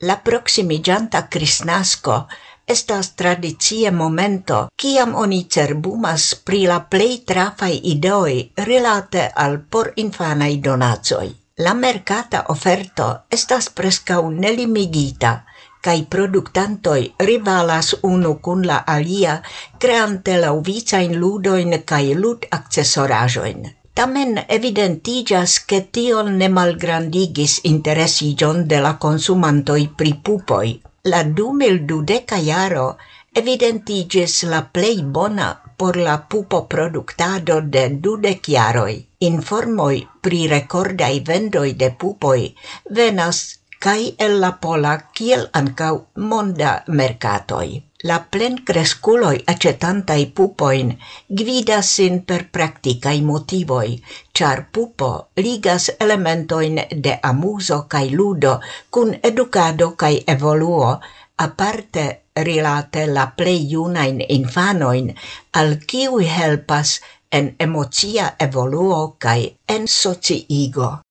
La proximiĝanta Kristnasko estas tradicie momento, kiam oni cerbumas pri la plej trafaj ideoj rilate al porinfanaj donacoj. La merkata oferto estas preskaŭ nelimigita, kaj produktantoj rivalas unu kun la alia, kreante laŭvicajn ludojn kaj lud-akcesoraĵojn. Tamen evidentiĝas, ke tion ne malgrandigis interesiĝon de la konsumantoj pri pupoj. La 2020 jaro evidentiĝis la plej bona por la pupoproduktado de 20 jaroj. Informoj pri rekordaj vendoj de pupoj venas kaj el la pola kiel ankaŭ monda merkatoj. La plenkreskuloj aĉetantaj pupojn gvidas sin per praktikaj motivoj, ĉar pupo ligas elementojn de amuzo kaj ludo kun edukado kaj evoluo, aparte rilate la plej junajn infanojn, al kiuj helpas en emocia evoluo kaj en sociigo.